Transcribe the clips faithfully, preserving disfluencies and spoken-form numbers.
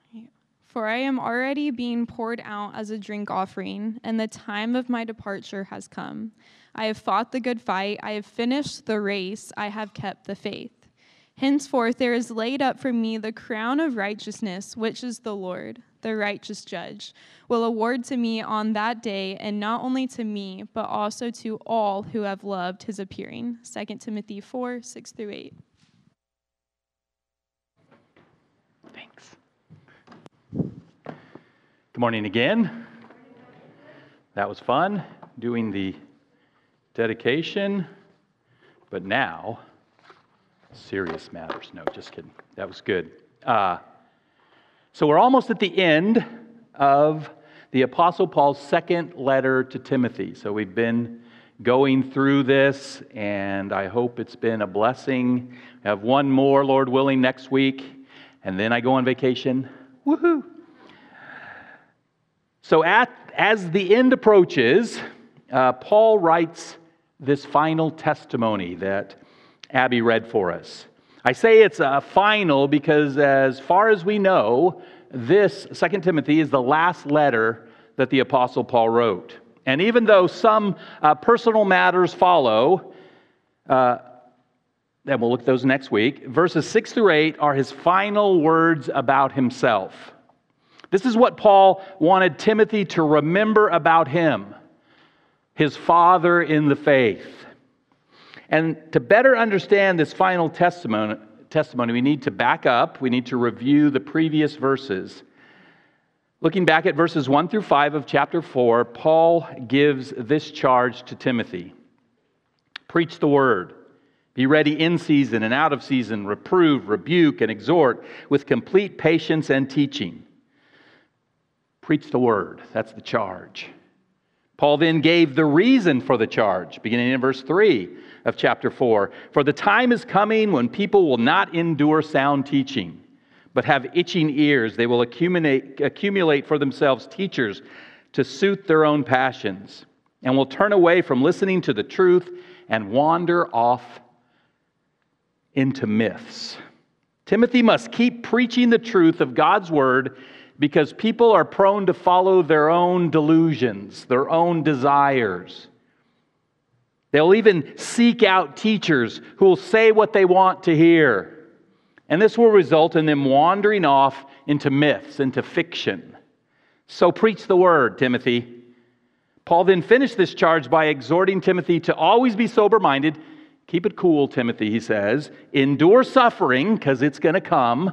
For I am already being poured out as a drink offering, and the time of my departure has come. I have fought the good fight, I have finished the race, I have kept the faith. Henceforth there is laid up for me the crown of righteousness, which is the Lord, the righteous judge, will award to me on that day, and not only to me, but also to all who have loved his appearing. Second Timothy four, six through eight. Thanks. Good morning again. That was fun, doing the dedication, but now, serious matters. No, just kidding. That was good. Uh, so we're almost at the end of the Apostle Paul's second letter to Timothy. So we've been going through this, and I hope it's been a blessing. I have one more, Lord willing, next week, and then I go on vacation. Woohoo! So at, as the end approaches, uh, Paul writes this final testimony that Abby read for us. I say it's a final because as far as we know, this Second Timothy is the last letter that the Apostle Paul wrote. And even though some uh, personal matters follow, uh, and we'll look at those next week, verses six through eight are his final words about himself. This is what Paul wanted Timothy to remember about him, his father in the faith. And to better understand this final testimony, testimony, we need to back up. We need to review the previous verses. Looking back at verses one through five of chapter four, Paul gives this charge to Timothy. Preach the word. Be ready in season and out of season. Reprove, rebuke, and exhort with complete patience and teaching. Preach the word. That's the charge. Paul then gave the reason for the charge, beginning in verse three of chapter four. For the time is coming when people will not endure sound teaching, but have itching ears. They will accumulate, accumulate for themselves teachers to suit their own passions, and will turn away from listening to the truth and wander off into myths. Timothy must keep preaching the truth of God's word, because people are prone to follow their own delusions, their own desires. They'll even seek out teachers who will say what they want to hear. And this will result in them wandering off into myths, into fiction. So preach the word, Timothy. Paul then finished this charge by exhorting Timothy to always be sober-minded. Keep it cool, Timothy, he says. Endure suffering, because it's going to come.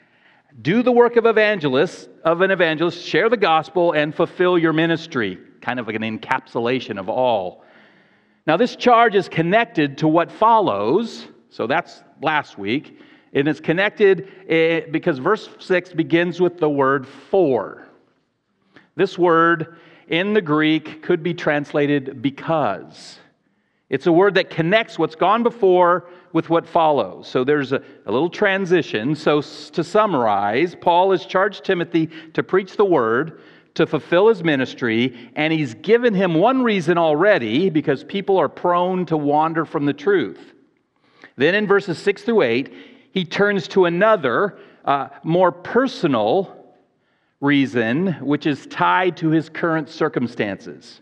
Do the work of evangelist, of an evangelist, share the gospel, and fulfill your ministry. Kind of like an encapsulation of all. Now, this charge is connected to what follows. So that's last week. And it's connected because verse six begins with the word for. This word in the Greek could be translated because. It's a word that connects what's gone before with what follows. So there's a, a little transition. So to summarize, Paul has charged Timothy to preach the word, to fulfill his ministry, and he's given him one reason already, because people are prone to wander from the truth. Then in verses six through eight, he turns to another, uh, more personal reason, which is tied to his current circumstances.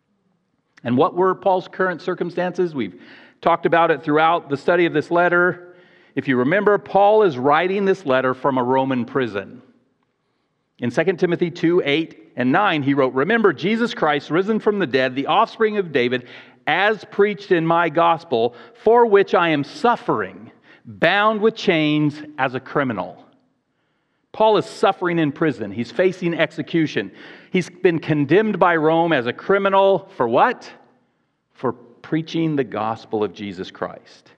And what were Paul's current circumstances? We've talked about it throughout the study of this letter. If you remember, Paul is writing this letter from a Roman prison. In Second Timothy two, eight, and nine, he wrote, "Remember Jesus Christ, risen from the dead, the offspring of David, as preached in my gospel, for which I am suffering, bound with chains as a criminal." Paul is suffering in prison. He's facing execution. He's been condemned by Rome as a criminal for what? For preaching the gospel of Jesus Christ.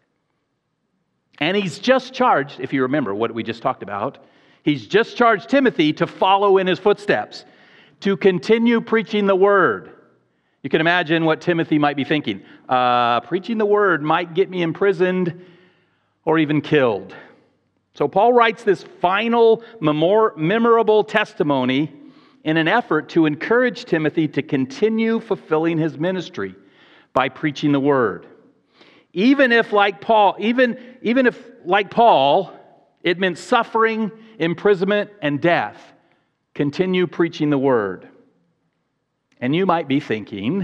And he's just charged, if you remember what we just talked about, he's just charged Timothy to follow in his footsteps, to continue preaching the word. You can imagine what Timothy might be thinking. Uh, preaching the word might get me imprisoned or even killed. So Paul writes this final memor- memorable testimony in an effort to encourage Timothy to continue fulfilling his ministry by preaching the word. Even if, like Paul, even, even if, like Paul, It meant suffering, imprisonment, and death. Continue preaching the word. And you might be thinking,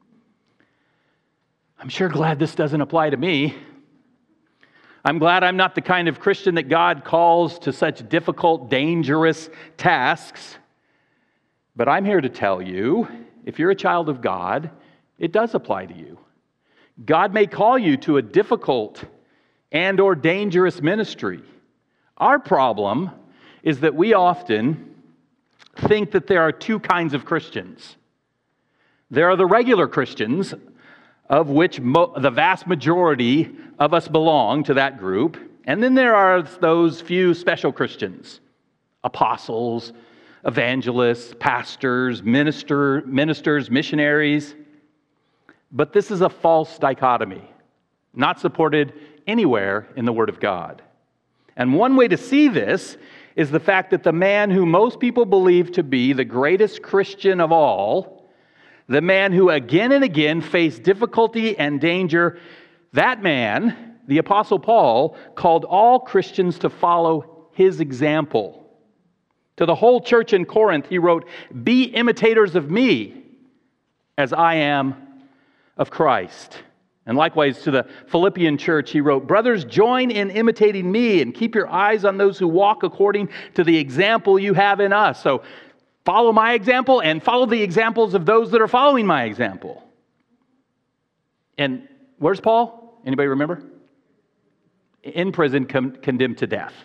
I'm sure glad this doesn't apply to me. I'm glad I'm not the kind of Christian that God calls to such difficult, dangerous tasks. But I'm here to tell you, if you're a child of God, it does apply to you. God may call you to a difficult and or dangerous ministry. Our problem is that we often think that there are two kinds of Christians. There are the regular Christians, of which mo- the vast majority of us belong to that group. And then there are those few special Christians, apostles, evangelists, pastors, minister, ministers, missionaries. But this is a false dichotomy, not supported anywhere in the Word of God. And one way to see this is the fact that the man who most people believe to be the greatest Christian of all, the man who again and again faced difficulty and danger, that man, the Apostle Paul, called all Christians to follow his example. To the whole church in Corinth, he wrote, "Be imitators of me, as I am of Christ." And likewise to the Philippian church, he wrote, "Brothers, join in imitating me and keep your eyes on those who walk according to the example you have in us." So follow my example and follow the examples of those that are following my example. And where's Paul? Anybody remember? In prison, con- condemned to death.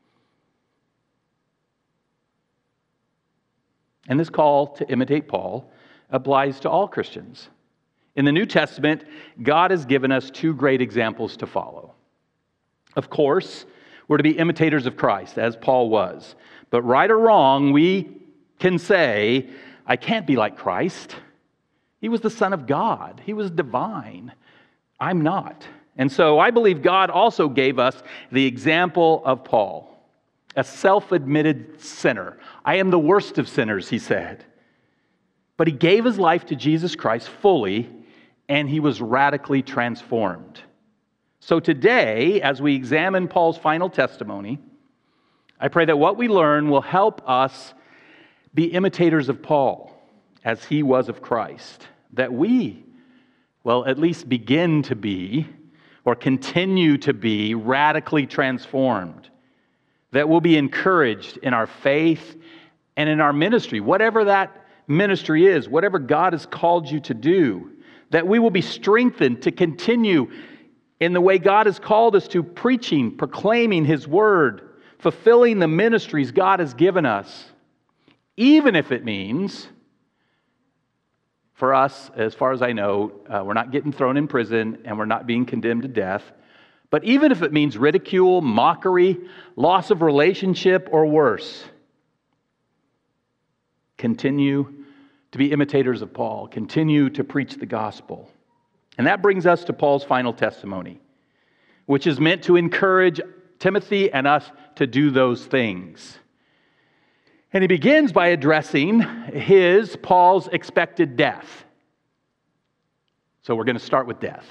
And this call to imitate Paul applies to all Christians. In the New Testament, God has given us two great examples to follow. Of course, we're to be imitators of Christ, as Paul was. But right or wrong, we can say, I can't be like Christ. He was the Son of God. He was divine. I'm not. And so I believe God also gave us the example of Paul, a self-admitted sinner. I am the worst of sinners, he said. But he gave his life to Jesus Christ fully, and he was radically transformed. So today, as we examine Paul's final testimony, I pray that what we learn will help us be imitators of Paul, as he was of Christ. That we, well, at least begin to be, or continue to be, radically transformed. That we'll be encouraged in our faith and in our ministry, whatever that ministry is, whatever God has called you to do. That we will be strengthened to continue in the way God has called us to, preaching, proclaiming His Word, fulfilling the ministries God has given us. Even if it means, for us, as far as I know, uh, we're not getting thrown in prison and we're not being condemned to death. But even if it means ridicule, mockery, loss of relationship, or worse, continue to be imitators of Paul. Continue to preach the gospel. And that brings us to Paul's final testimony, which is meant to encourage Timothy and us to do those things. And he begins by addressing his, Paul's, expected death. So we're going to start with death.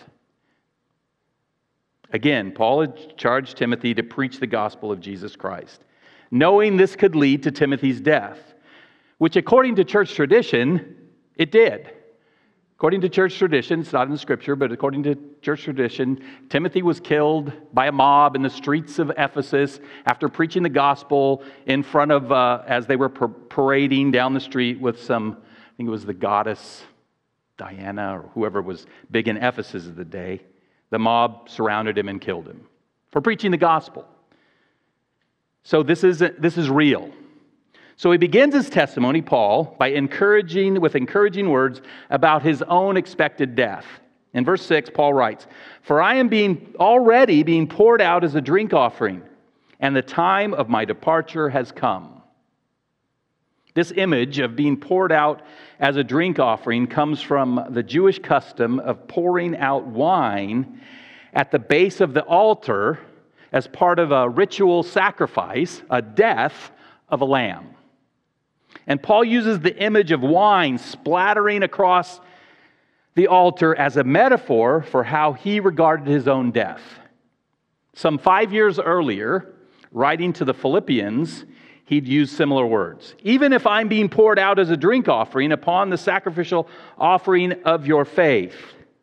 Again, Paul had charged Timothy to preach the gospel of Jesus Christ, knowing this could lead to Timothy's death, which according to church tradition, it did. According to church tradition, it's not in the scripture, but according to church tradition, Timothy was killed by a mob in the streets of Ephesus after preaching the gospel in front of, uh, as they were parading down the street with some, I think it was the goddess Diana or whoever was big in Ephesus of the day. The mob surrounded him and killed him for preaching the gospel. So this is, this is real. So he begins his testimony, Paul, by encouraging, with encouraging words about his own expected death. In verse six, Paul writes, "For I am being already being poured out as a drink offering, and the time of my departure has come." This image of being poured out as a drink offering comes from the Jewish custom of pouring out wine at the base of the altar as part of a ritual sacrifice, a death of a lamb. And Paul uses the image of wine splattering across the altar as a metaphor for how he regarded his own death. Some five years earlier, writing to the Philippians, he'd use similar words. Even if I'm being poured out as a drink offering upon the sacrificial offering of your faith,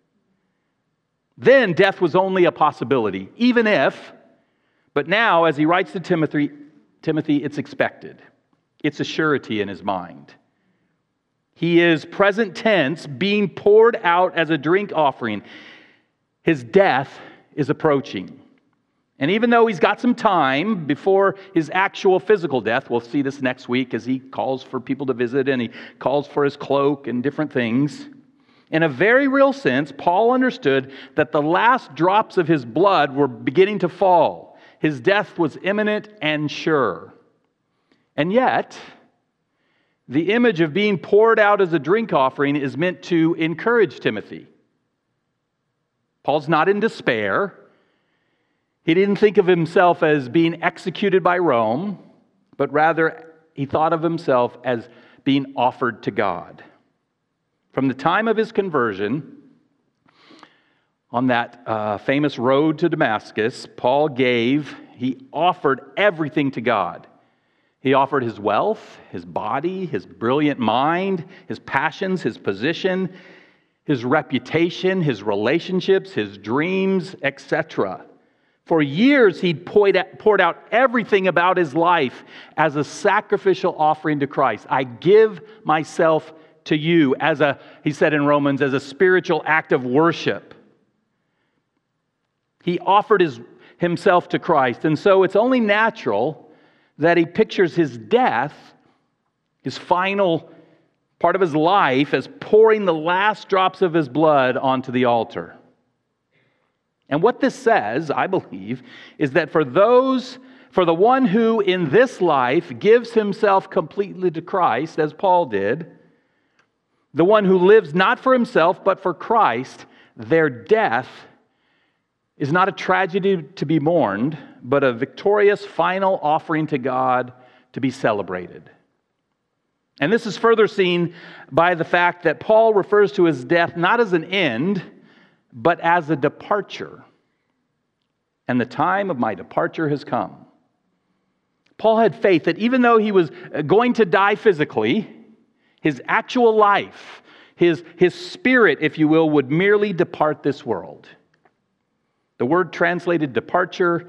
then death was only a possibility, even if, but now, as he writes to Timothy, Timothy, it's expected. It's a surety in his mind. He is present tense, being poured out as a drink offering. His death is approaching. And even though he's got some time before his actual physical death, we'll see this next week as he calls for people to visit and he calls for his cloak and different things. In a very real sense, Paul understood that the last drops of his blood were beginning to fall. His death was imminent and sure. And yet, the image of being poured out as a drink offering is meant to encourage Timothy. Paul's not in despair. He didn't think of himself as being executed by Rome, but rather he thought of himself as being offered to God. From the time of his conversion, on that uh, famous road to Damascus, Paul gave, he offered everything to God. He offered his wealth, his body, his brilliant mind, his passions, his position, his reputation, his relationships, his dreams, et cetera. For years, he'd poured out everything about his life as a sacrificial offering to Christ. I give myself to you as a, he said in Romans, as a spiritual act of worship. He offered his, himself to Christ. And so it's only natural that he pictures his death, his final part of his life, as pouring the last drops of his blood onto the altar. And what this says, I believe, is that for those, for the one who in this life gives himself completely to Christ, as Paul did, the one who lives not for himself but for Christ, their death is not a tragedy to be mourned, but a victorious final offering to God to be celebrated. And this is further seen by the fact that Paul refers to his death not as an end, but as a departure. And the time of my departure has come. Paul had faith that even though he was going to die physically, his actual life, his, his spirit, if you will, would merely depart this world. The word translated departure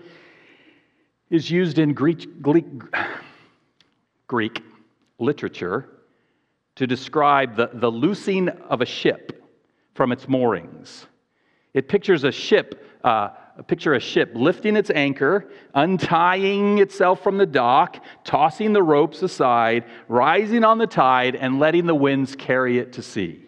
is used in Greek, Greek, Greek literature to describe the, the loosing of a ship from its moorings. It pictures a ship, uh, picture a ship lifting its anchor, untying itself from the dock, tossing the ropes aside, rising on the tide, and letting the winds carry it to sea.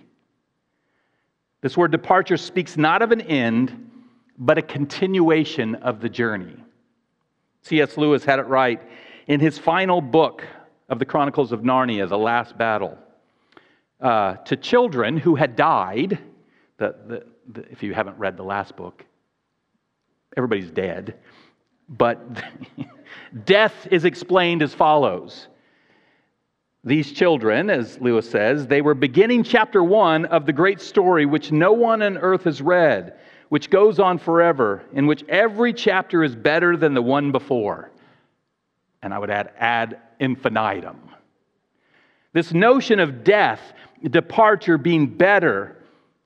This word departure speaks not of an end, but a continuation of the journey. C S Lewis had it right in his final book of the Chronicles of Narnia, The Last Battle. Uh, to children who had died, the, the, the, if you haven't read the last book, everybody's dead, but death is explained as follows. These children, as Lewis says, they were beginning chapter one of the great story which no one on earth has read, which goes on forever, in which every chapter is better than the one before. And I would add ad infinitum. This notion of death, departure being better,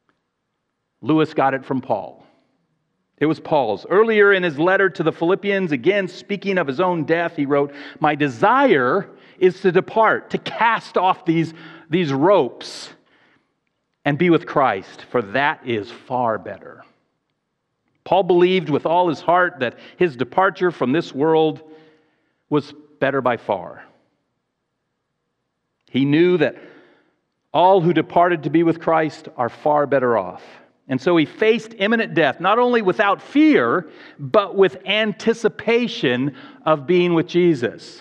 Lewis got it from Paul. It was Paul's. Earlier in his letter to the Philippians, again speaking of his own death, he wrote, "My desire is to depart, to cast off these, these ropes and be with Christ, for that is far better." Paul believed with all his heart that his departure from this world was better by far. He knew that all who departed to be with Christ are far better off. And so he faced imminent death, not only without fear, but with anticipation of being with Jesus.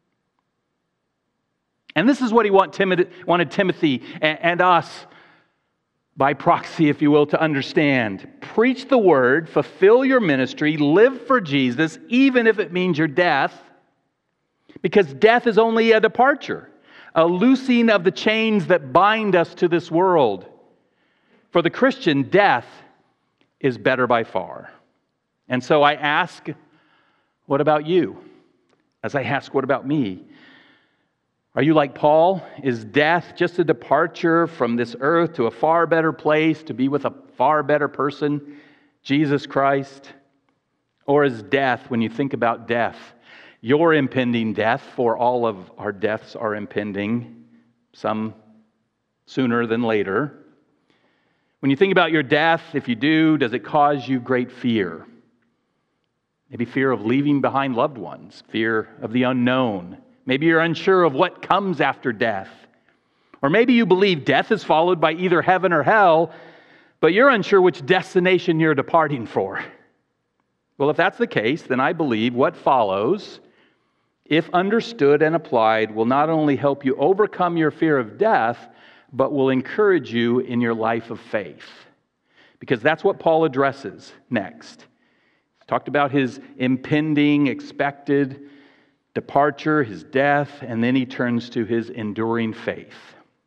And this is what he wanted Timothy and us, by proxy, if you will, to understand. Preach the word, fulfill your ministry, live for Jesus, even if it means your death, because death is only a departure, a loosing of the chains that bind us to this world. For the Christian, death is better by far. And so I ask, what about you? As I ask, what about me? Are you like Paul? Is death just a departure from this earth to a far better place, to be with a far better person, Jesus Christ? Or is death, when you think about death, your impending death, for all of our deaths are impending, some sooner than later. When you think about your death, if you do, does it cause you great fear? Maybe fear of leaving behind loved ones, fear of the unknown. Maybe you're unsure of what comes after death. Or maybe you believe death is followed by either heaven or hell, but you're unsure which destination you're departing for. Well, if that's the case, then I believe what follows, if understood and applied, will not only help you overcome your fear of death, but will encourage you in your life of faith. Because that's what Paul addresses next. He's talked about his impending, expected departure, his death, and then he turns to his enduring faith.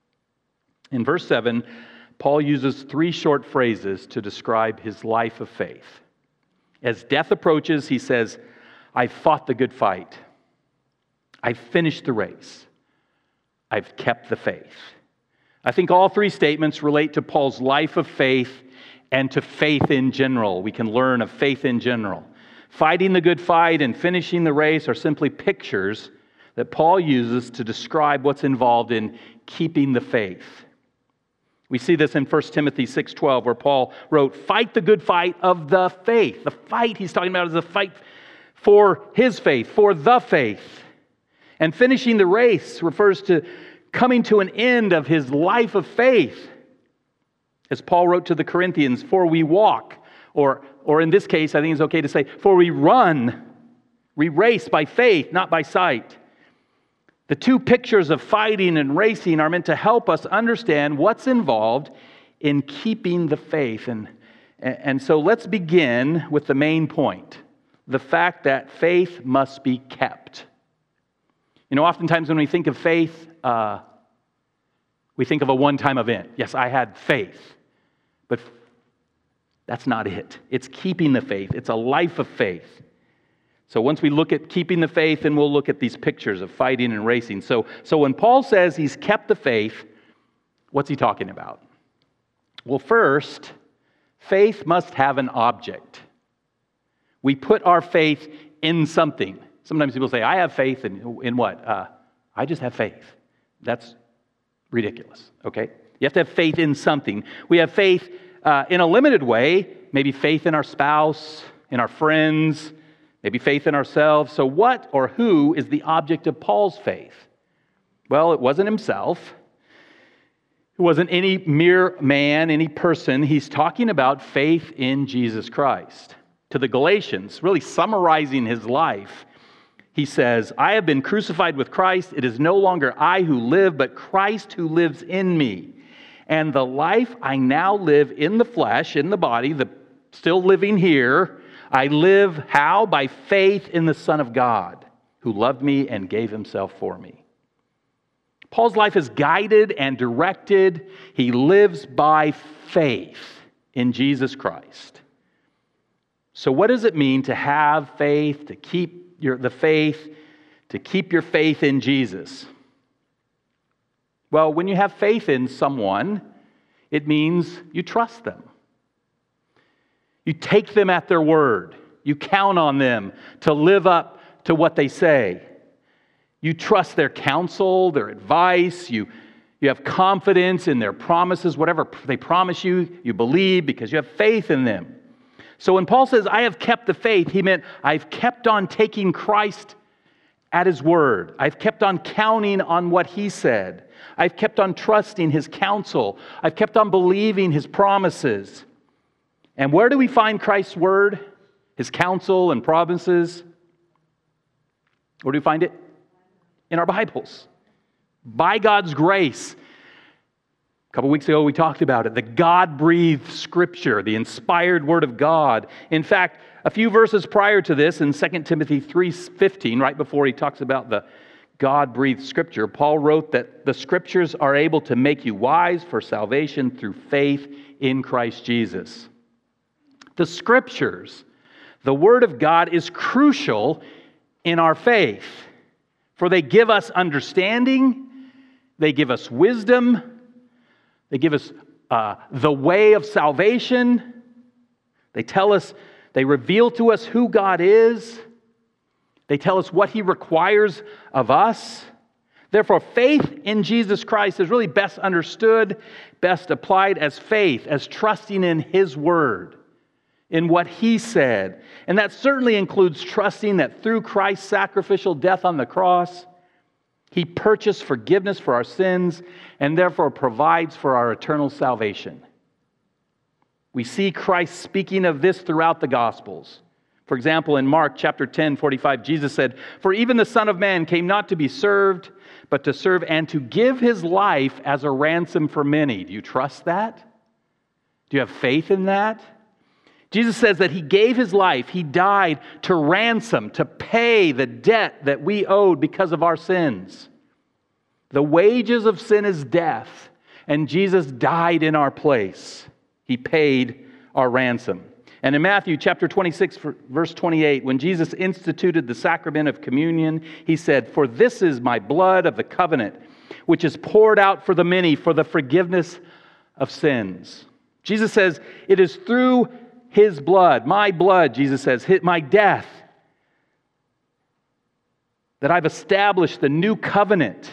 In verse seven, Paul uses three short phrases to describe his life of faith. As death approaches, he says, I've fought the good fight. I've finished the race. I've kept the faith. I think all three statements relate to Paul's life of faith and to faith in general. We can learn of faith in general. Fighting the good fight and finishing the race are simply pictures that Paul uses to describe what's involved in keeping the faith. We see this in First Timothy six twelve, where Paul wrote, fight the good fight of the faith. The fight he's talking about is the fight for his faith, for the faith. And finishing the race refers to coming to an end of his life of faith. As Paul wrote to the Corinthians, for we walk, or, or in this case, I think it's okay to say, for we run, we race by faith, not by sight. The two pictures of fighting and racing are meant to help us understand what's involved in keeping the faith. And, and so let's begin with the main point, the fact that faith must be kept. You know, oftentimes when we think of faith, uh, we think of a one-time event. Yes, I had faith, but that's not it. It's keeping the faith. It's a life of faith. So once we look at keeping the faith, then we'll look at these pictures of fighting and racing. So, so when Paul says he's kept the faith, what's he talking about? Well, first, faith must have an object. We put our faith in something. Sometimes people say, I have faith in, in what? Uh, I just have faith. That's ridiculous, okay? You have to have faith in something. We have faith uh, in a limited way, maybe faith in our spouse, in our friends, maybe faith in ourselves. So what or who is the object of Paul's faith? Well, it wasn't himself. It wasn't any mere man, any person. He's talking about faith in Jesus Christ. To the Galatians, really summarizing his life, he says, I have been crucified with Christ. It is no longer I who live, but Christ who lives in me. And the life I now live in the flesh, in the body, the still living here, I live how? By faith in the Son of God, who loved me and gave himself for me. Paul's life is guided and directed. He lives by faith in Jesus Christ. So what does it mean to have faith, to keep your, the faith, to keep your faith in Jesus? Well, when you have faith in someone, it means you trust them. You take them at their word. You count on them to live up to what they say. You trust their counsel, their advice. You, you have confidence in their promises. Whatever they promise you, you believe because you have faith in them. So when Paul says, I have kept the faith, he meant I've kept on taking Christ at his word. I've kept on counting on what he said. I've kept on trusting his counsel. I've kept on believing his promises. And where do we find Christ's word, his counsel and promises? Where do we find it? In our Bibles. By God's grace. A couple weeks ago we talked about it. The God-breathed Scripture, the inspired Word of God. In fact, a few verses prior to this, in Second Timothy three fifteen, right before he talks about the God-breathed Scripture, Paul wrote that the Scriptures are able to make you wise for salvation through faith in Christ Jesus. The Scriptures, the Word of God, is crucial in our faith. For they give us understanding, they give us wisdom, they give us uh, the way of salvation. They tell us, they reveal to us who God is. They tell us what He requires of us. Therefore, faith in Jesus Christ is really best understood, best applied as faith, as trusting in His Word, in what He said. And that certainly includes trusting that through Christ's sacrificial death on the cross, He purchased forgiveness for our sins and therefore provides for our eternal salvation. We see Christ speaking of this throughout the Gospels. For example, in Mark chapter ten, forty-five, Jesus said, "For even the Son of Man came not to be served, but to serve and to give His life as a ransom for many." Do you trust that? Do you have faith in that? Jesus says that He gave His life. He died to ransom, to pay the debt that we owed because of our sins. The wages of sin is death, and Jesus died in our place. He paid our ransom. And in Matthew chapter twenty-six, verse twenty-eight, when Jesus instituted the sacrament of communion, He said, "For this is my blood of the covenant, which is poured out for the many for the forgiveness of sins." Jesus says, it is through His blood, my blood, Jesus says, my death, that I've established the new covenant,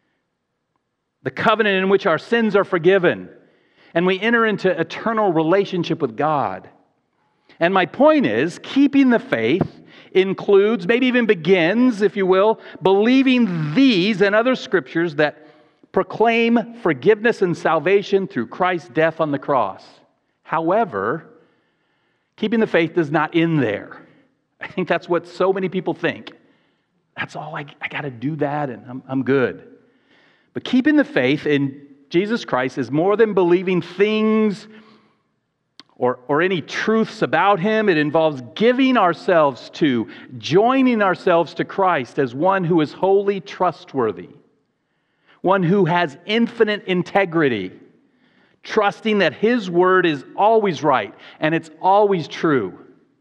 the covenant in which our sins are forgiven, and we enter into eternal relationship with God. And my point is, keeping the faith includes, maybe even begins, if you will, believing these and other scriptures that proclaim forgiveness and salvation through Christ's death on the cross. However, keeping the faith is not in there. I think that's what so many people think. That's all, I, I got to do that and I'm, I'm good. But keeping the faith in Jesus Christ is more than believing things Or, or any truths about Him. It involves giving ourselves to, joining ourselves to Christ as one who is wholly trustworthy, one who has infinite integrity, trusting that His word is always right and it's always true,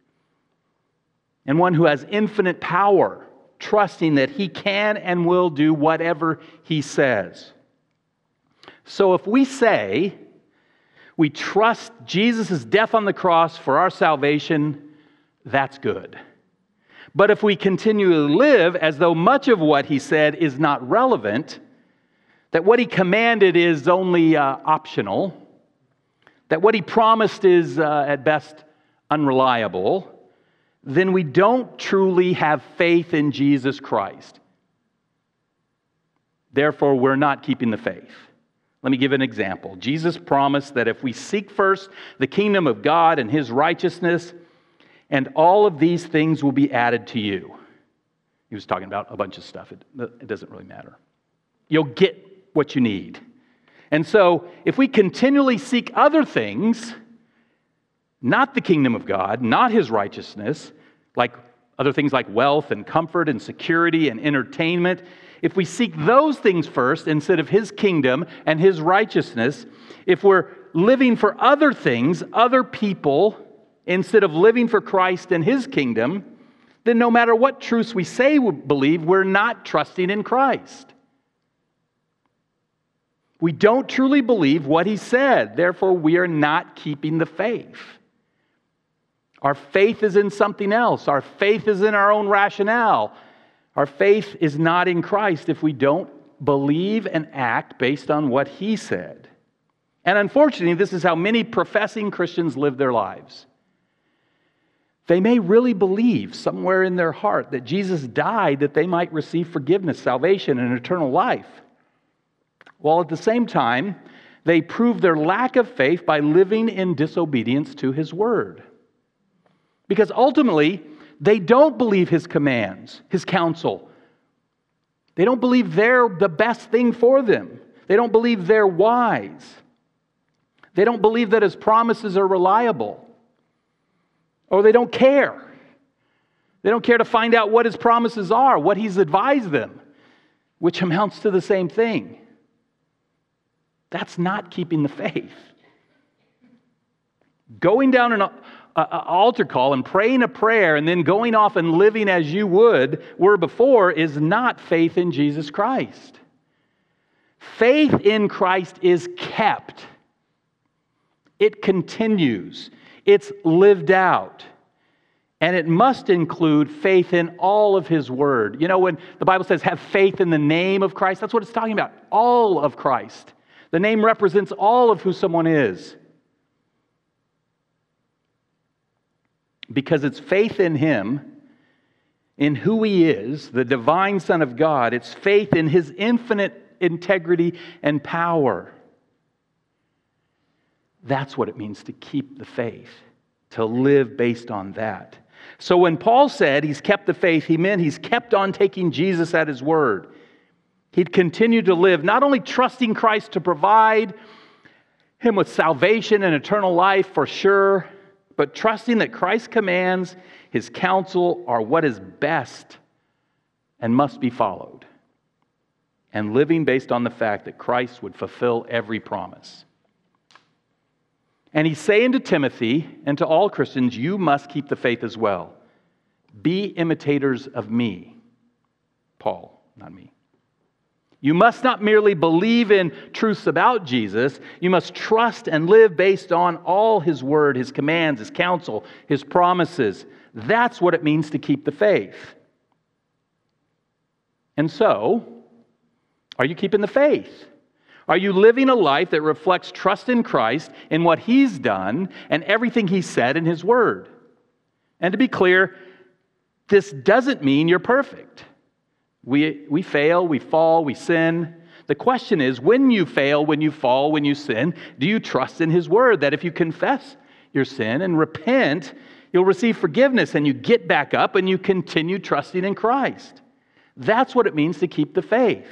and one who has infinite power, trusting that He can and will do whatever He says. So if we say we trust Jesus' death on the cross for our salvation, that's good. But if we continue to live as though much of what He said is not relevant, that what He commanded is only uh, optional, that what He promised is uh, at best unreliable, then we don't truly have faith in Jesus Christ. Therefore, we're not keeping the faith. Let me give an example. Jesus promised that if we seek first the kingdom of God and His righteousness, and all of these things will be added to you. He was talking about a bunch of stuff. It, it doesn't really matter. You'll get what you need. And so, if we continually seek other things, not the kingdom of God, not His righteousness, like other things like wealth and comfort and security and entertainment, if we seek those things first instead of His kingdom and His righteousness, if we're living for other things, other people, instead of living for Christ and His kingdom, then no matter what truths we say we believe, we're not trusting in Christ. We don't truly believe what He said. Therefore, we are not keeping the faith. Our faith is in something else. Our faith is in our own rationale. Our faith is not in Christ if we don't believe and act based on what He said. And unfortunately, this is how many professing Christians live their lives. They may really believe somewhere in their heart that Jesus died that they might receive forgiveness, salvation, and eternal life. While at the same time, they prove their lack of faith by living in disobedience to His word. Because ultimately, they don't believe His commands, His counsel. They don't believe they're the best thing for them. They don't believe they're wise. They don't believe that His promises are reliable. Or they don't care. They don't care to find out what His promises are, what He's advised them, which amounts to the same thing. That's not keeping the faith. Going down an a, a altar call and praying a prayer and then going off and living as you would were before is not faith in Jesus Christ. Faith in Christ is kept. It continues. It's lived out. And it must include faith in all of His Word. You know, when the Bible says have faith in the name of Christ, that's what it's talking about. All of Christ. The name represents all of who someone is. Because it's faith in Him, in who He is, the divine Son of God. It's faith in His infinite integrity and power. That's what it means to keep the faith, to live based on that. So when Paul said he's kept the faith, he meant he's kept on taking Jesus at His word. He'd continue to live, not only trusting Christ to provide him with salvation and eternal life for sure, but trusting that Christ's commands, His counsel are what is best and must be followed. And living based on the fact that Christ would fulfill every promise. And he's saying to Timothy and to all Christians, you must keep the faith as well. Be imitators of me. Paul, not me. You must not merely believe in truths about Jesus. You must trust and live based on all His word, His commands, His counsel, His promises. That's what it means to keep the faith. And so, are you keeping the faith? Are you living a life that reflects trust in Christ, in what He's done, and everything He said in His Word? And to be clear, this doesn't mean you're perfect. We, we fail, we fall, we sin. The question is, when you fail, when you fall, when you sin, do you trust in His Word that if you confess your sin and repent, you'll receive forgiveness and you get back up and you continue trusting in Christ? That's what it means to keep the faith.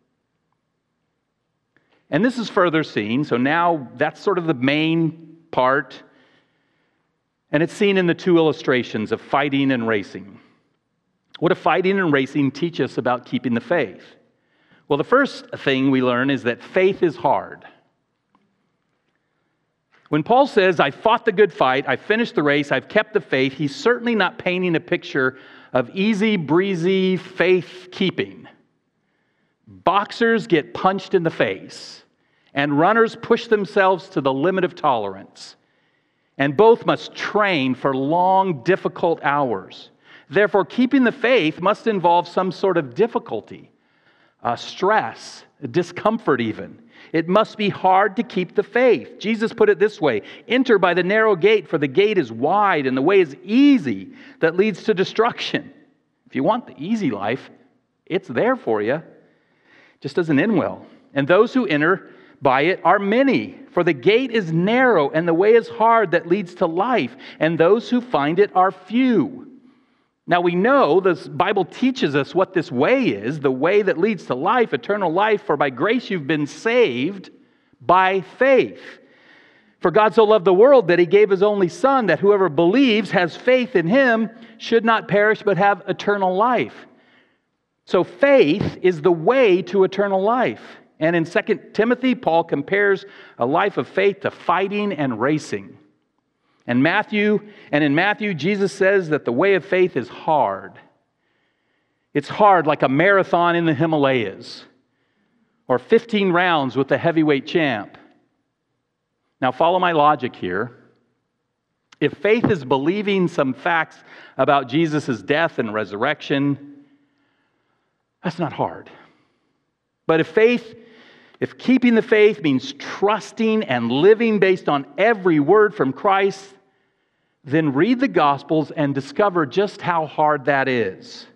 And this is further seen, so now that's sort of the main part. And it's seen in the two illustrations of fighting and racing. What do fighting and racing teach us about keeping the faith? Well, the first thing we learn is that faith is hard. When Paul says, I fought the good fight, I finished the race, I've kept the faith, he's certainly not painting a picture of easy breezy faith keeping. Boxers get punched in the face, and runners push themselves to the limit of tolerance. And both must train for long, difficult hours. Therefore, keeping the faith must involve some sort of difficulty, uh, stress, discomfort even. It must be hard to keep the faith. Jesus put it this way, enter by the narrow gate, for the gate is wide and the way is easy that leads to destruction. If you want the easy life, it's there for you. Just doesn't end well. And those who enter by it are many, for the gate is narrow and the way is hard that leads to life, and those who find it are few. Now we know the Bible teaches us what this way is, the way that leads to life, eternal life, for by grace you've been saved by faith. For God so loved the world that He gave His only Son, that whoever believes, has faith in Him, should not perish but have eternal life. So faith is the way to eternal life. And in Second Timothy, Paul compares a life of faith to fighting and racing. And Matthew, and in Matthew, Jesus says that the way of faith is hard. It's hard like a marathon in the Himalayas, or fifteen rounds with the heavyweight champ. Now follow my logic here. If faith is believing some facts about Jesus' death and resurrection, that's not hard. But if faith, if keeping the faith means trusting and living based on every word from Christ, then read the Gospels and discover just how hard that is.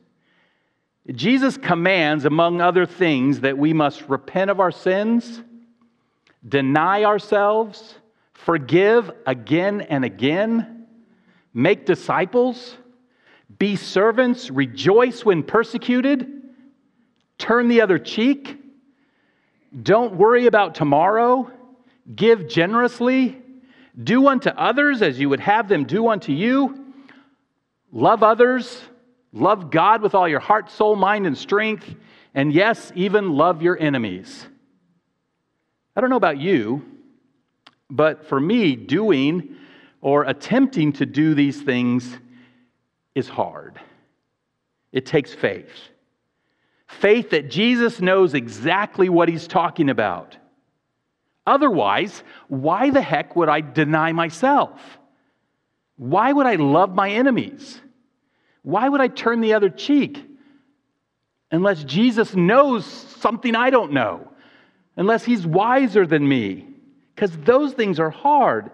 Jesus commands, among other things, that we must repent of our sins, deny ourselves, forgive again and again, make disciples, be servants, rejoice when persecuted, turn the other cheek, don't worry about tomorrow, give generously, do unto others as you would have them do unto you, love others, love God with all your heart, soul, mind, and strength, and yes, even love your enemies. I don't know about you, but for me, doing or attempting to do these things is hard. It takes faith. Faith that Jesus knows exactly what he's talking about. Otherwise, why the heck would I deny myself? Why would I love my enemies? Why would I turn the other cheek? Unless Jesus knows something I don't know. Unless he's wiser than me. Because those things are hard.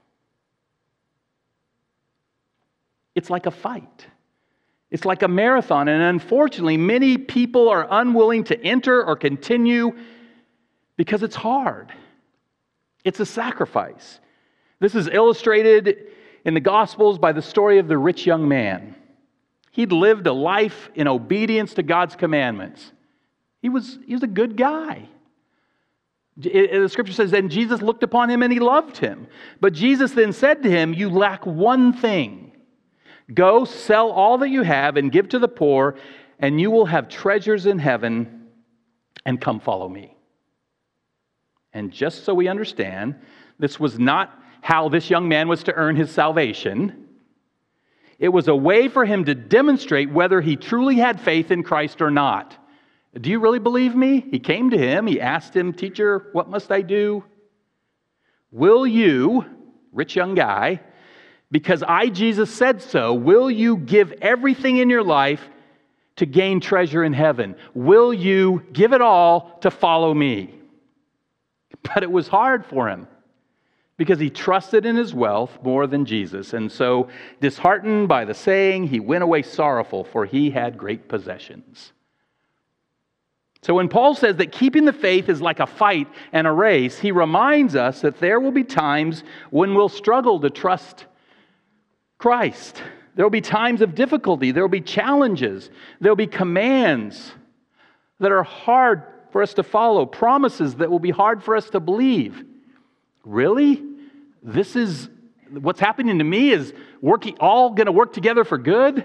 It's like a fight. It's like a marathon. And unfortunately, many people are unwilling to enter or continue because it's hard. It's a sacrifice. This is illustrated in the Gospels by the story of the rich young man. He'd lived a life in obedience to God's commandments. He was, he was a good guy. The scripture says, then Jesus looked upon him and he loved him. But Jesus then said to him, you lack one thing. Go, sell all that you have and give to the poor, and you will have treasures in heaven, and come follow me. And just so we understand, this was not how this young man was to earn his salvation. It was a way for him to demonstrate whether he truly had faith in Christ or not. Do you really believe me? He came to him. He asked him, teacher, what must I do? Will you, rich young guy, because I, Jesus, said so, will you give everything in your life to gain treasure in heaven? Will you give it all to follow me? But it was hard for him because he trusted in his wealth more than Jesus. And so, disheartened by the saying, he went away sorrowful, for he had great possessions. So when Paul says that keeping the faith is like a fight and a race, he reminds us that there will be times when we'll struggle to trust Christ. There will be times of difficulty. There will be challenges. There will be commands that are hard for us to follow, promises that will be hard for us to believe. Really? This is what's happening to me is working all going to work together for good?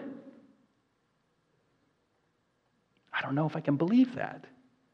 I don't know if I can believe that.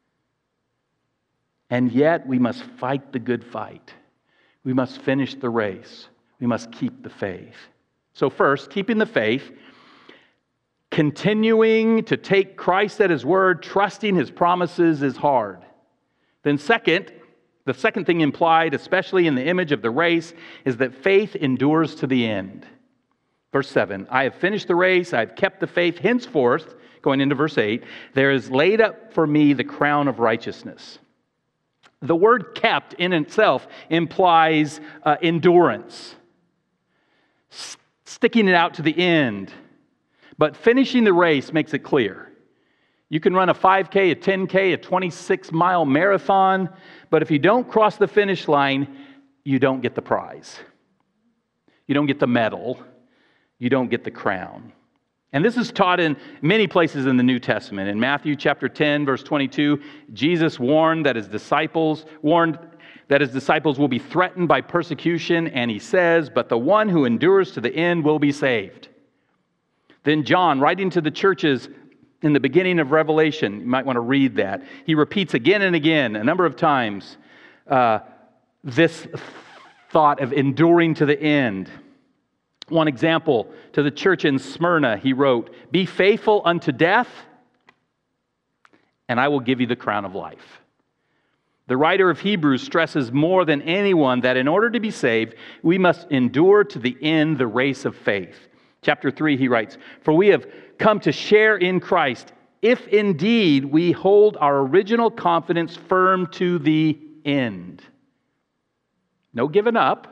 And yet we must fight the good fight. We must finish the race. We must keep the faith. So first, keeping the faith, continuing to take Christ at his word, trusting his promises is hard. Then second, the second thing implied, especially in the image of the race, is that faith endures to the end. Verse seven, I have finished the race, I have kept the faith, henceforth, going into verse eight, there is laid up for me the crown of righteousness. The word kept in itself implies uh, endurance, S- sticking it out to the end. But finishing the race makes it clear. You can run a five K, a ten K, a twenty-six mile marathon, but if you don't cross the finish line, you don't get the prize. You don't get the medal. You don't get the crown. And this is taught in many places in the New Testament. In Matthew chapter ten, verse twenty-two, Jesus warned that his disciples warned that his disciples will be threatened by persecution, and he says, "But the one who endures to the end will be saved." Then John, writing to the churches in the beginning of Revelation, you might want to read that. He repeats again and again, a number of times, uh, this thought of enduring to the end. One example, to the church in Smyrna, he wrote, "Be faithful unto death, and I will give you the crown of life." The writer of Hebrews stresses more than anyone that in order to be saved, we must endure to the end the race of faith. Chapter three, he writes, "For we have come to share in Christ, if indeed we hold our original confidence firm to the end." No giving up.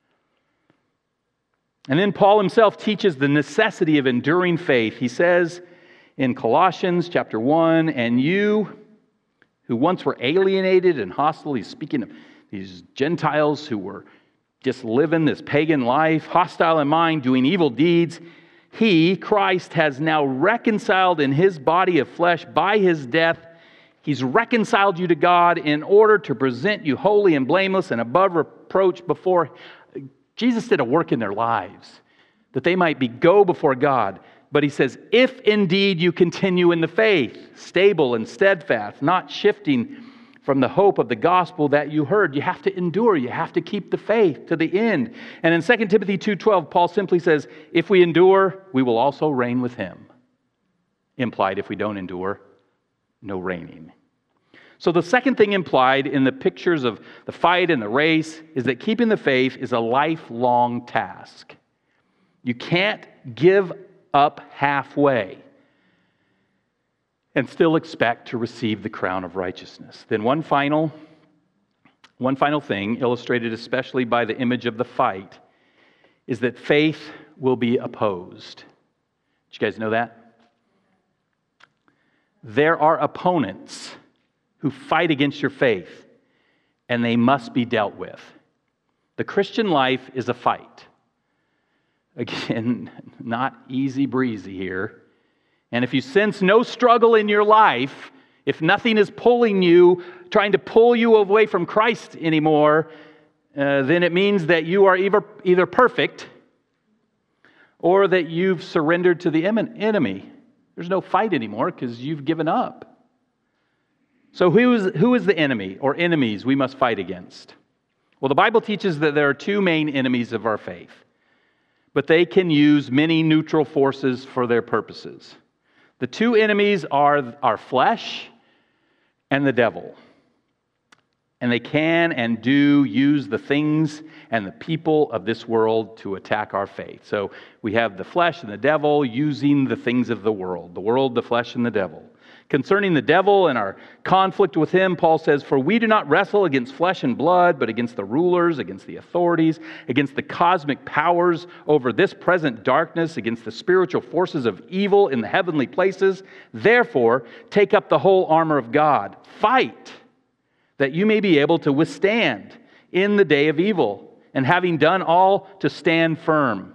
And then Paul himself teaches the necessity of enduring faith. He says in Colossians chapter one, "And you who once were alienated and hostile," he's speaking of these Gentiles who were just living this pagan life, hostile in mind, doing evil deeds, he, Christ, has now reconciled in his body of flesh by his death. He's reconciled you to God in order to present you holy and blameless and above reproach before Jesus did a work in their lives, that they might be go before God. But he says, if indeed you continue in the faith, stable and steadfast, not shifting from the hope of the gospel that you heard. You have to endure. You have to keep the faith to the end. And in Second Timothy two twelve, Paul simply says, if we endure, we will also reign with him. Implied, if we don't endure, no reigning. So the second thing implied in the pictures of the fight and the race is that keeping the faith is a lifelong task. You can't give up halfway and still expect to receive the crown of righteousness. Then one final, one final thing, illustrated especially by the image of the fight, is that faith will be opposed. Did you guys know that? There are opponents who fight against your faith, and they must be dealt with. The Christian life is a fight. Again, not easy breezy here. And if you sense no struggle in your life, if nothing is pulling you, trying to pull you away from Christ anymore, uh, then it means that you are either, either perfect or that you've surrendered to the enemy. There's no fight anymore because you've given up. So who is, who is the enemy or enemies we must fight against? Well, the Bible teaches that there are two main enemies of our faith, but they can use many neutral forces for their purposes. The two enemies are our flesh and the devil. And they can and do use the things and the people of this world to attack our faith. So we have the flesh and the devil using the things of the world. The world, the flesh, and the devil. Concerning the devil and our conflict with him, Paul says, for we do not wrestle against flesh and blood, but against the rulers, against the authorities, against the cosmic powers over this present darkness, against the spiritual forces of evil in the heavenly places. Therefore, take up the whole armor of God. Fight, that you may be able to withstand in the day of evil, and having done all, to stand firm.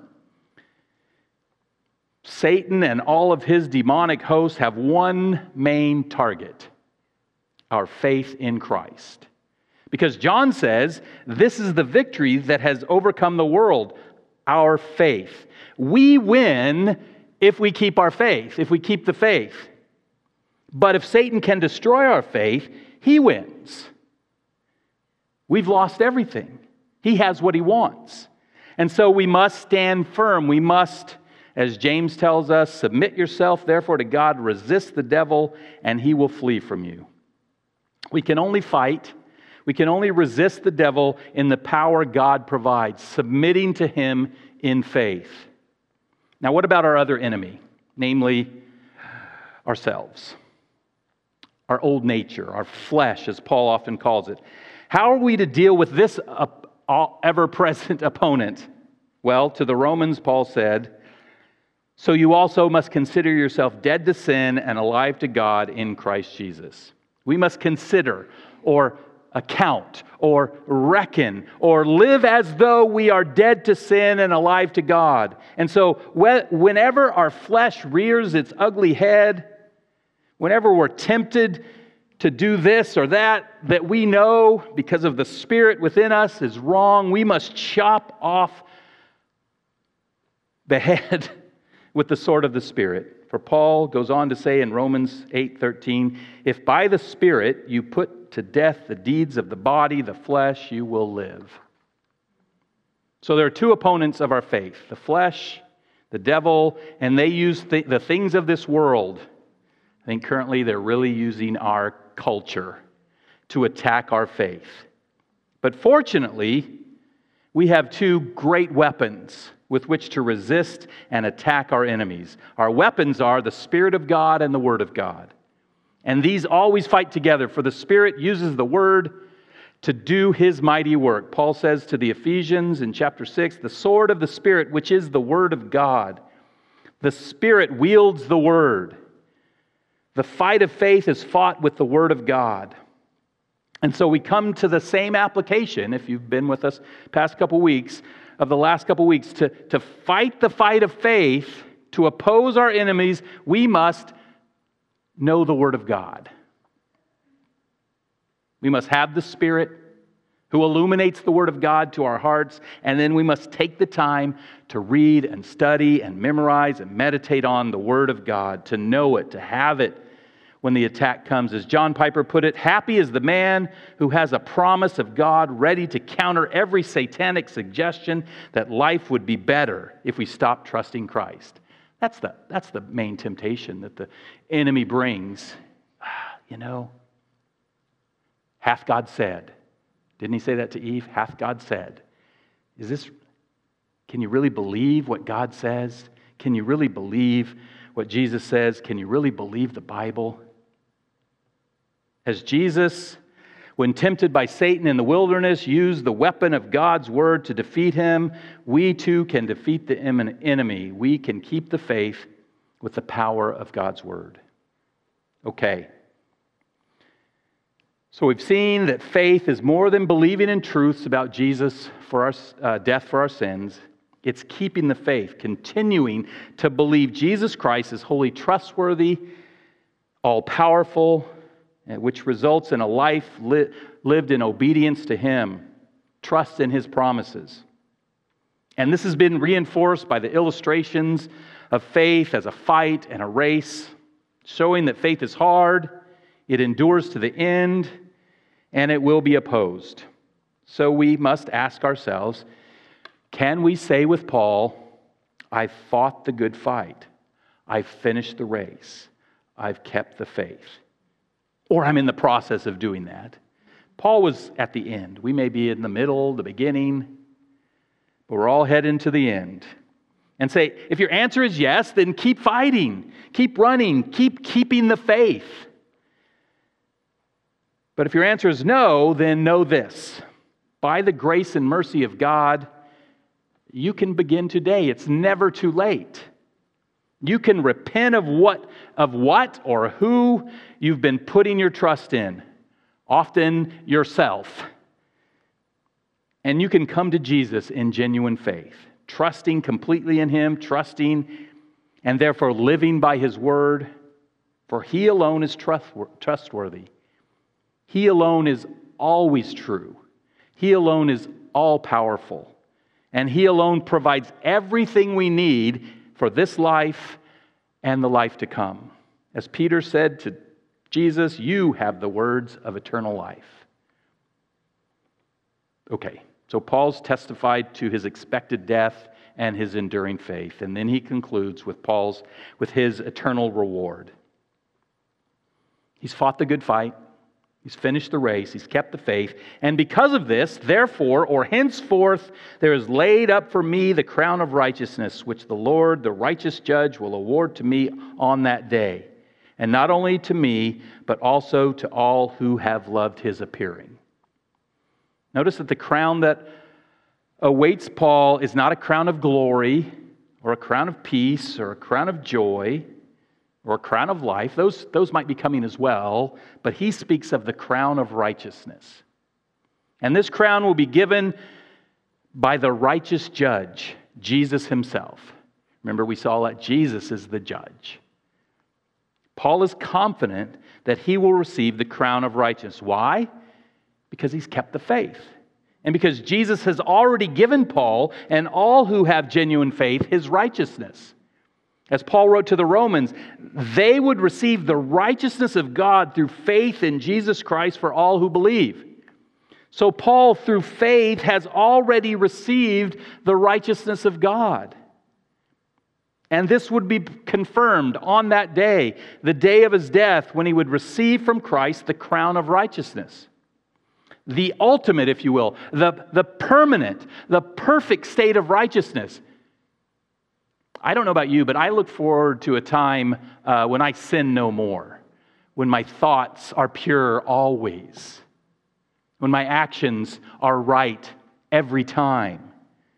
Satan and all of his demonic hosts have one main target: our faith in Christ. Because John says, this is the victory that has overcome the world, our faith. We win if we keep our faith, if we keep the faith. But if Satan can destroy our faith, he wins. We've lost everything. He has what he wants. And so we must stand firm. We must, as James tells us, submit yourself therefore to God, resist the devil, and he will flee from you. We can only fight, we can only resist the devil in the power God provides, submitting to him in faith. Now, what about our other enemy, namely ourselves? Our old nature, our flesh, as Paul often calls it. How are we to deal with this ever-present opponent? Well, to the Romans, Paul said, so you also must consider yourself dead to sin and alive to God in Christ Jesus. We must consider or account or reckon or live as though we are dead to sin and alive to God. And so whenever our flesh rears its ugly head, whenever we're tempted to do this or that, that we know because of the Spirit within us is wrong, we must chop off the head with the sword of the Spirit. For Paul goes on to say in Romans eight thirteen, if by the Spirit you put to death the deeds of the body, the flesh, you will live. So there are two opponents of our faith, the flesh, the devil, and they use th- the things of this world. I think currently they're really using our culture to attack our faith. But fortunately, we have two great weapons with which to resist and attack our enemies. Our weapons are the Spirit of God and the Word of God. And these always fight together, for the Spirit uses the Word to do His mighty work. Paul says to the Ephesians in chapter six, the sword of the Spirit, which is the Word of God. The Spirit wields the Word. The fight of faith is fought with the Word of God. And so we come to the same application, if you've been with us past couple weeks, of the last couple weeks, to, to fight the fight of faith, to oppose our enemies, we must know the Word of God. We must have the Spirit who illuminates the Word of God to our hearts, and then we must take the time to read and study and memorize and meditate on the Word of God, to know it, to have it. when the attack comes. As John Piper put it, happy is the man who has a promise of God ready to counter every satanic suggestion that life would be better if we stop trusting Christ. That's the, that's the main temptation that the enemy brings. You know, hath God said. Didn't he say that to Eve? Hath God said. Is this, can you really believe what God says? Can you really believe what Jesus says? Can you really believe the Bible? As Jesus, when tempted by Satan in the wilderness, used the weapon of God's word to defeat him, we too can defeat the enemy. We can keep the faith with the power of God's word. Okay. So we've seen that faith is more than believing in truths about Jesus for our uh, death for our sins. It's keeping the faith, continuing to believe Jesus Christ is wholly trustworthy, all-powerful, which results in a life li- lived in obedience to Him, trust in His promises. And this has been reinforced by the illustrations of faith as a fight and a race, showing that faith is hard, it endures to the end, and it will be opposed. So we must ask ourselves, can we say with Paul, I've fought the good fight, I've finished the race, I've kept the faith? Or I'm in the process of doing that. Paul was at the end. We may be in the middle, the beginning, but we're all heading to the end. And say, if your answer is yes, then keep fighting, keep running, keep keeping the faith. But if your answer is no, then know this. By the grace and mercy of God, you can begin today. It's never too late. You can repent of what, of what or who you've been putting your trust in, often yourself. And you can come to Jesus in genuine faith, trusting completely in Him, trusting and therefore living by His word, for He alone is trustworthy. He alone is always true. He alone is all-powerful. And He alone provides everything we need for this life and the life to come. As Peter said to Jesus, you have the words of eternal life. Okay, so Paul's testified to his expected death and his enduring faith. And then he concludes with Paul's, with his eternal reward. He's fought the good fight. He's finished the race. He's kept the faith. And because of this, therefore, or henceforth, there is laid up for me the crown of righteousness, which the Lord, the righteous judge, will award to me on that day. And not only to me, but also to all who have loved His appearing. Notice that the crown that awaits Paul is not a crown of glory, or a crown of peace, or a crown of joy, or a crown of life. Those, those might be coming as well, but he speaks of the crown of righteousness. And this crown will be given by the righteous judge, Jesus Himself. Remember, we saw that Jesus is the judge. Paul is confident that he will receive the crown of righteousness. Why? Because he's kept the faith. And because Jesus has already given Paul and all who have genuine faith His righteousness. As Paul wrote to the Romans, they would receive the righteousness of God through faith in Jesus Christ for all who believe. So Paul, through faith, has already received the righteousness of God. And this would be confirmed on that day, the day of his death, when he would receive from Christ the crown of righteousness. The ultimate, if you will, the, the permanent, the perfect state of righteousness. I don't know about you, but I look forward to a time uh, when I sin no more, when my thoughts are pure always, when my actions are right every time.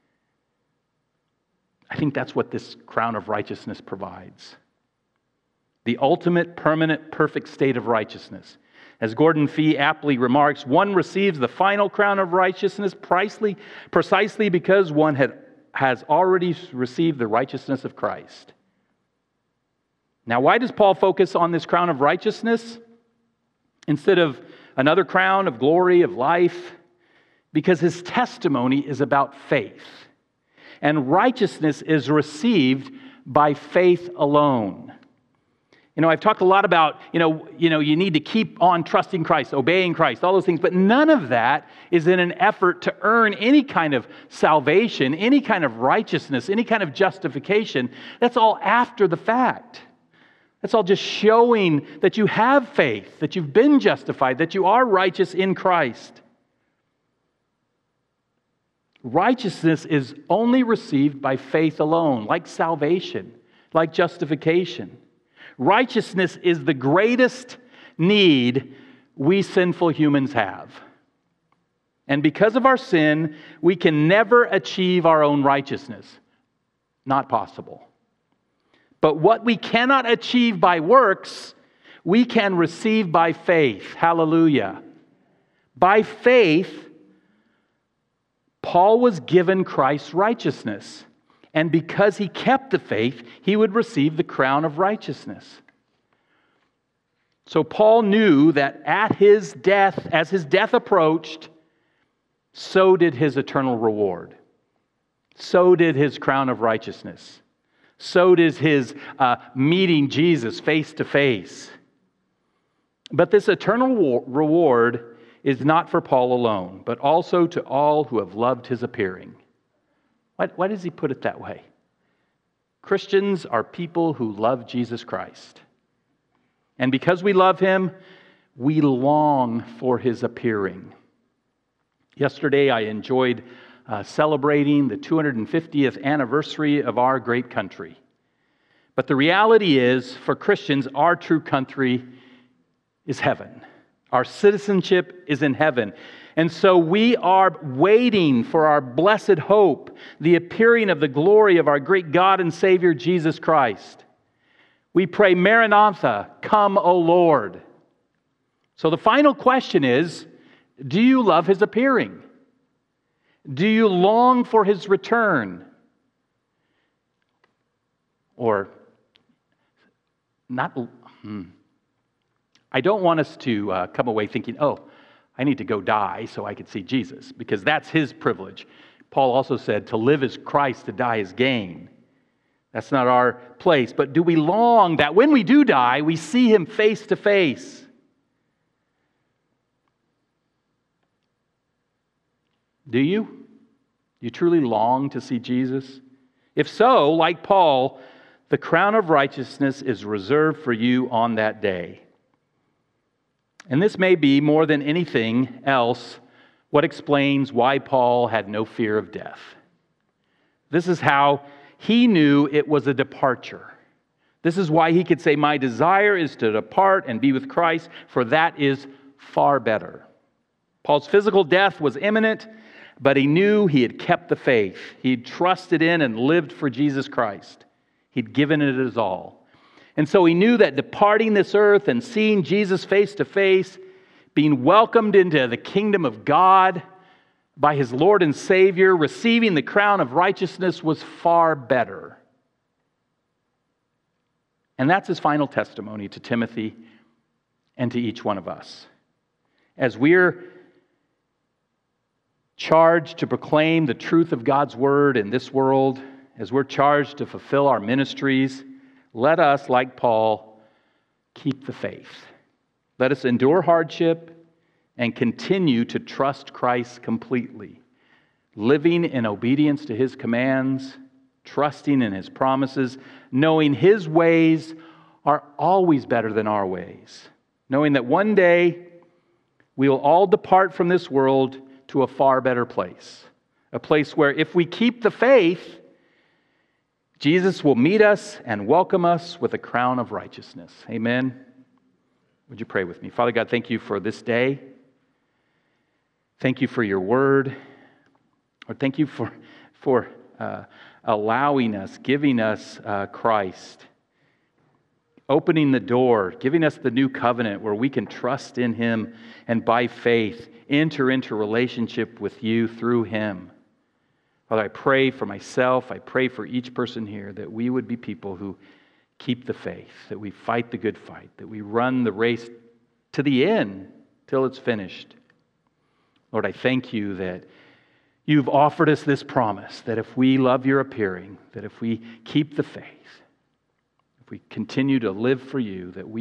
I think that's what this crown of righteousness provides. The ultimate, permanent, perfect state of righteousness. As Gordon Fee aptly remarks, one receives the final crown of righteousness precisely, precisely because one had has already received the righteousness of Christ. Now, why does Paul focus on this crown of righteousness instead of another crown of glory, of life? Because his testimony is about faith. And righteousness is received by faith alone. You know, I've talked a lot about, you know, you know, you need to keep on trusting Christ, obeying Christ, all those things, but none of that is in an effort to earn any kind of salvation, any kind of righteousness, any kind of justification. That's all after the fact. That's all just showing that you have faith, that you've been justified, that you are righteous in Christ. Righteousness is only received by faith alone, like salvation, like justification. Righteousness is the greatest need we sinful humans have. And because of our sin, we can never achieve our own righteousness. Not possible. But what we cannot achieve by works, we can receive by faith. Hallelujah. By faith, Paul was given Christ's righteousness. And because he kept the faith, he would receive the crown of righteousness. So Paul knew that at his death, as his death approached, so did his eternal reward. So did his crown of righteousness. So did his uh, meeting Jesus face to face. But this eternal reward is not for Paul alone, but also to all who have loved his appearing. Why, why does he put it that way? Christians are people who love Jesus Christ. And because we love him, we long for his appearing. Yesterday, I enjoyed uh, celebrating the two hundred fiftieth anniversary of our great country. But the reality is, for Christians, our true country is heaven. Our citizenship is in heaven. And so we are waiting for our blessed hope, the appearing of the glory of our great God and Savior, Jesus Christ. We pray, Maranatha, come, O Lord. So the final question is, do you love his appearing? Do you long for his return? Or, not, hmm. I don't want us to uh, come away thinking, oh, I need to go die so I could see Jesus, because that's his privilege. Paul also said, to live is Christ, to die is gain. That's not our place. But do we long that when we do die, we see him face to face? Do you? Do you truly long to see Jesus? If so, like Paul, the crown of righteousness is reserved for you on that day. And this may be, more than anything else, what explains why Paul had no fear of death. This is how he knew it was a departure. This is why he could say, my desire is to depart and be with Christ, for that is far better. Paul's physical death was imminent, but he knew he had kept the faith. He'd trusted in and lived for Jesus Christ. He'd given it his all. And so he knew that departing this earth and seeing Jesus face to face, being welcomed into the kingdom of God by his Lord and Savior, receiving the crown of righteousness was far better. And that's his final testimony to Timothy and to each one of us. As we're charged to proclaim the truth of God's word in this world, as we're charged to fulfill our ministries, let us, like Paul, keep the faith. Let us endure hardship and continue to trust Christ completely, living in obedience to his commands, trusting in his promises, knowing his ways are always better than our ways, knowing that one day we will all depart from this world to a far better place, a place where if we keep the faith, Jesus will meet us and welcome us with a crown of righteousness. Amen. Would you pray with me? Father God, thank you for this day. Thank you for your word. Or thank you for, for uh, allowing us, giving us uh, Christ, opening the door, giving us the new covenant where we can trust in him and by faith enter into relationship with you through him. Father, I pray for myself, I pray for each person here that we would be people who keep the faith, that we fight the good fight, that we run the race to the end till it's finished. Lord, I thank you that you've offered us this promise, that if we love your appearing, that if we keep the faith, if we continue to live for you, that we